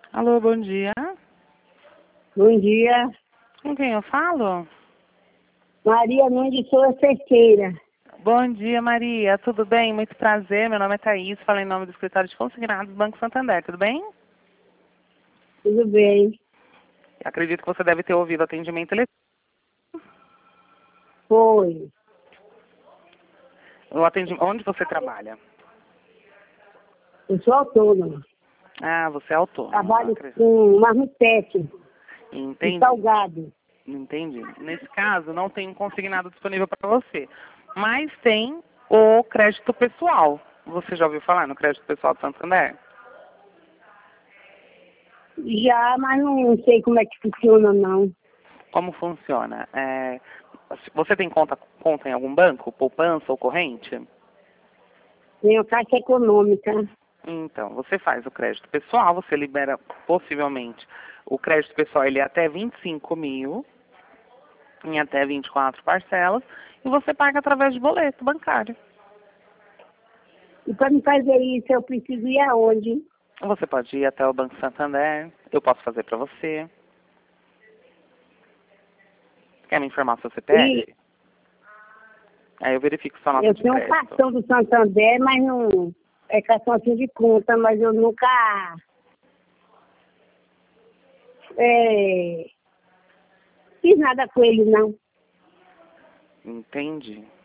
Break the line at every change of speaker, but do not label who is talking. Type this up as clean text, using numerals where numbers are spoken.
Alô, bom dia.
Bom dia.
Com quem eu falo?
Maria Nunes Souza Cerqueira.
Bom dia, Maria. Tudo bem? Muito prazer. Meu nome é Thaís. Falo em nome do escritório de consignados do Banco Santander. Tudo bem?
Tudo bem?
Acredito que você deve ter ouvido atendimento eletrônico.
Foi.
Onde você trabalha?
Eu sou autônoma.
Ah, você é autônomo.
Trabalho com marmitex e
Entendi.
salgado.
Entendi. Nesse caso, não tem um consignado disponível para você. Mas tem o crédito pessoal. Você já ouviu falar no crédito pessoal do Santander?
Já, mas não sei como é que funciona, não.
Como funciona? Você tem conta em algum banco? Poupança ou corrente?
Tenho Caixa Econômica.
Então, você faz o crédito pessoal, você libera possivelmente o crédito pessoal, ele é até 25 mil, em até 24 parcelas, e você paga através de boleto bancário.
E para me fazer isso, eu preciso ir aonde?
Você pode ir até o Banco Santander, eu posso fazer para você. Quer me informar seu CPF? Aí eu verifico sua nota
Eu
de
tenho um
crédito.
cartão do Santander, mas não é cartão assim de conta, mas eu nunca fiz nada com ele, não.
Entendi.